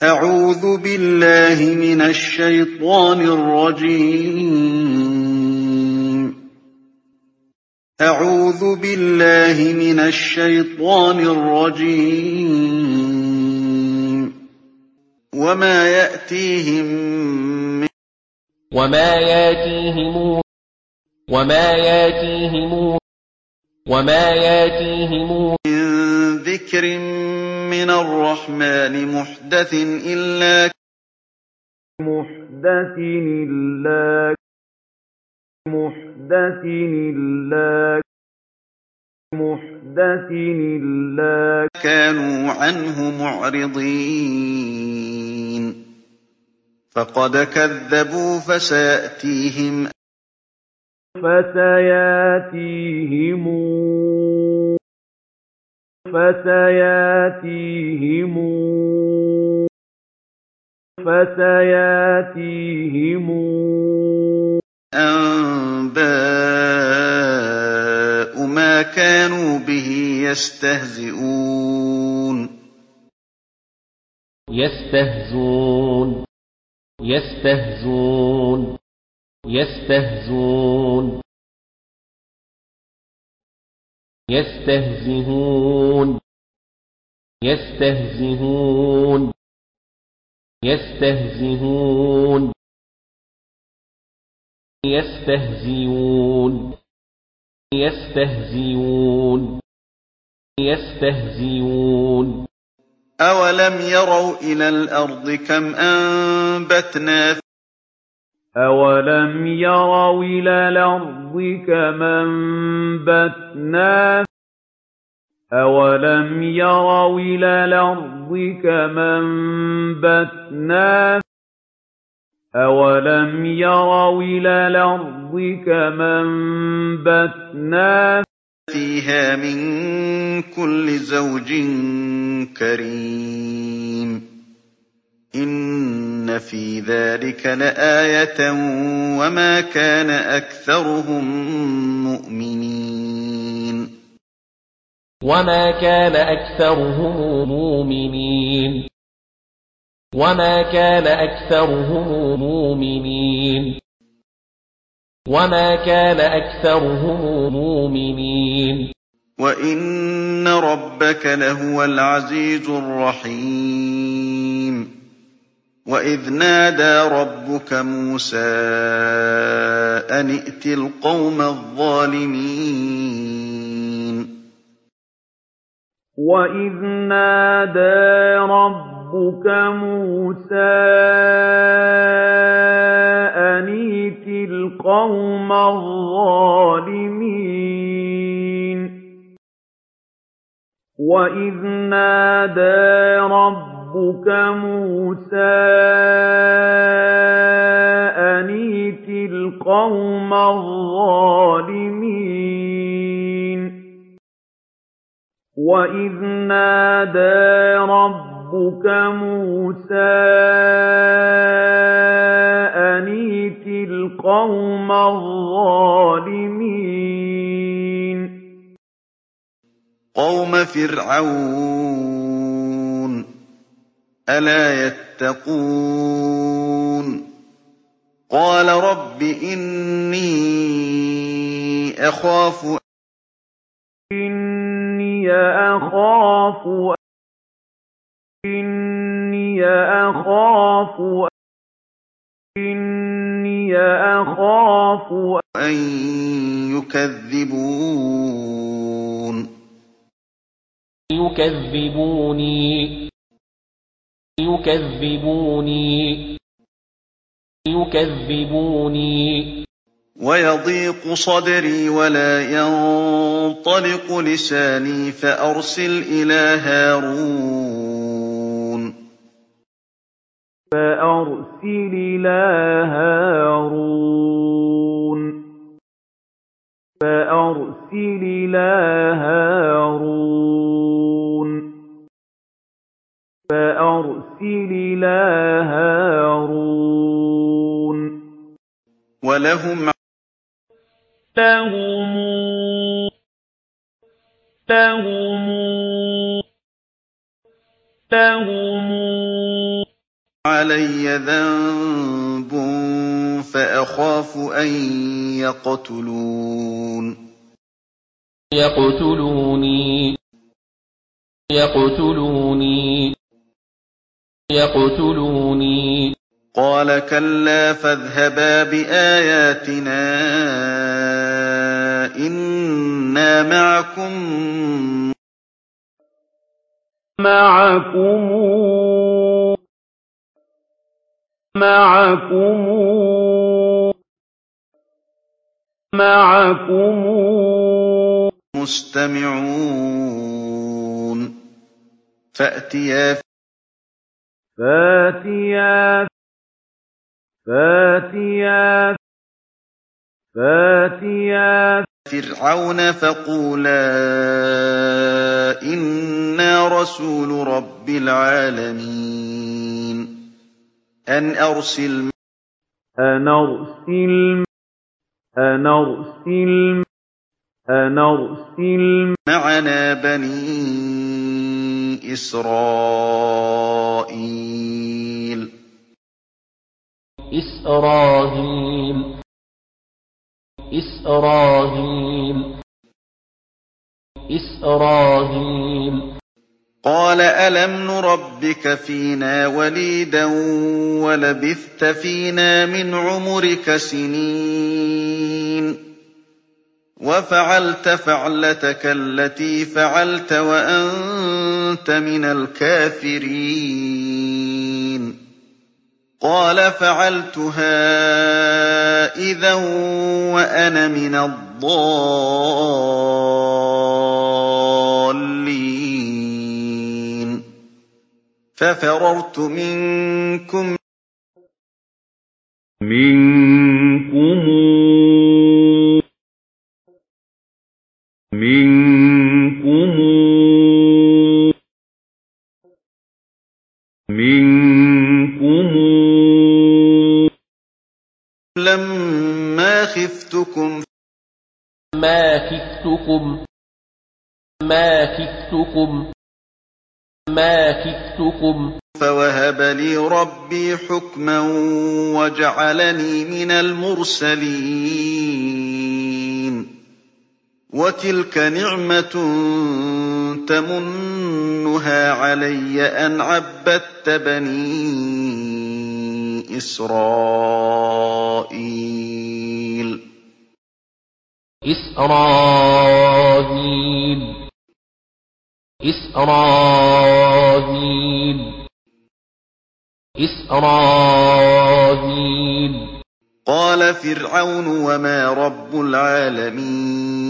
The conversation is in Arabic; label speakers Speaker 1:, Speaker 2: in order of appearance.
Speaker 1: أعوذ بالله من الشيطان الرجيم. أعوذ بالله من الشيطان الرجيم. وما يأتيهم من
Speaker 2: وما ياتيهم
Speaker 1: ذكر من الرحمن محدث إلا كانوا عنه معرضين فقد كذبوا فسيأتيهم أنباء ما كانوا به يستهزئون أولم يروا إلى الأرض كم أنبتنا فيها من كل زوج كريم إن في ذلك لآية وما كان أكثرهم مؤمنين وإن ربك لهو العزيز الرحيم وإذ نادى ربك موسى أن ائت القوم الظالمين قوم فرعون ألا يتقون قال رب إني أخاف أن يكذبون ويضيق صدري ولا ينطلق لساني فأرسل إلى هارون ولهم علي ذنب فأخاف أن
Speaker 2: يقتلوني.
Speaker 1: قال كلا فاذهبا بآياتنا إنا معكم مستمعون فأتيا فرعون فقولا إنا رسول رب العالمين أن أرسل معنا بني إسرائيل قال ألم نربك فينا وليدا ولبثت فينا من عمرك سنين وفعلت فعلتك التي فعلت وأنت من الكافرين قال فعلتها إذا وأنا من الضالين ففررت منكم لما خفتكم فوهب لي ربي حكما وجعلني من المرسلين وتلك نعمة تمنها علي أن عبدت بني إسرائيل قال فرعون وما رب العالمين